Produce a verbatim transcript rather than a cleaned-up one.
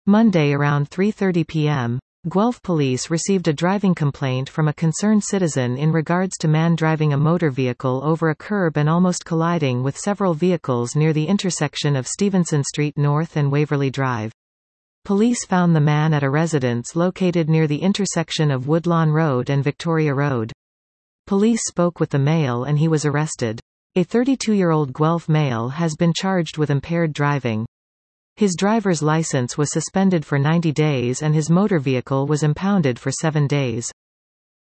Monday around three thirty p m, Guelph police received a driving complaint from a concerned citizen in regards to man driving a motor vehicle over a curb and almost colliding with several vehicles near the intersection of Stevenson Street North and Waverly Drive. Police found the man at a residence located near the intersection of Woodlawn Road and Victoria Road. Police spoke with the male and he was arrested. A thirty-two-year-old Guelph male has been charged with impaired driving. His driver's license was suspended for ninety days and his motor vehicle was impounded for seven days.